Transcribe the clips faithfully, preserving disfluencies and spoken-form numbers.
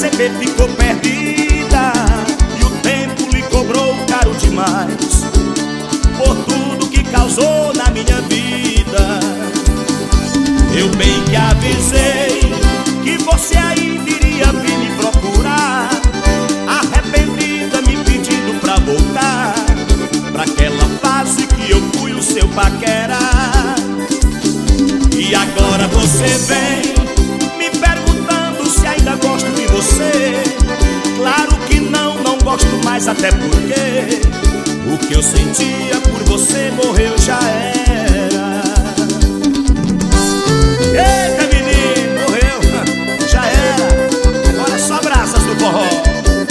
perceber ficou perdida, e o tempo lhe cobrou caro demais por tudo que causou na minha vida. Eu bem que avisei que você ainda iria vir me procurar, arrependida me pedindo pra voltar pra aquela fase que eu fui o seu paquera. E agora você vem me perguntando se ainda gosto de você. Claro que não, não gosto mais, até porque o que eu sentia por você morreu, já era. Eita menino, morreu, já era. Agora só braças do forró.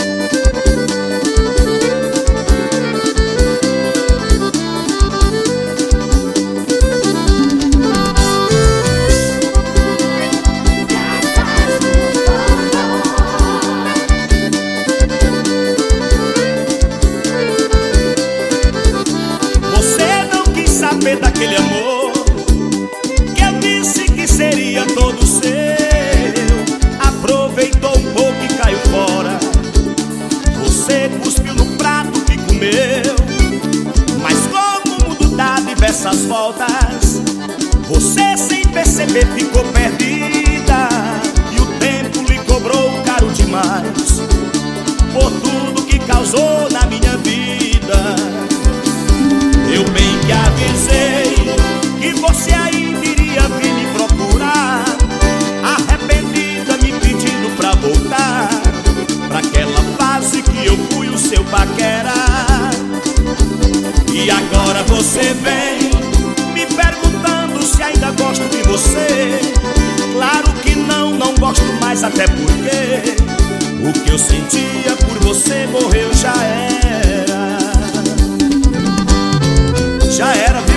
Daquele amor que eu disse que seria todo seu, aproveitou um pouco e caiu fora. Você cuspiu no prato que comeu, mas como o mundo dá diversas voltas, você sem perceber ficou perdida, e o tempo lhe cobrou caro demais por tudo que causou na minha vida. Eu bem que avisei que você ainda iria vir me procurar, arrependida me pedindo pra voltar pra aquela fase que eu fui o seu paquera. E agora você vem me perguntando se ainda gosto de você. Claro que não, não gosto mais, até porque o que eu sentia por você morreu, já era. Já era.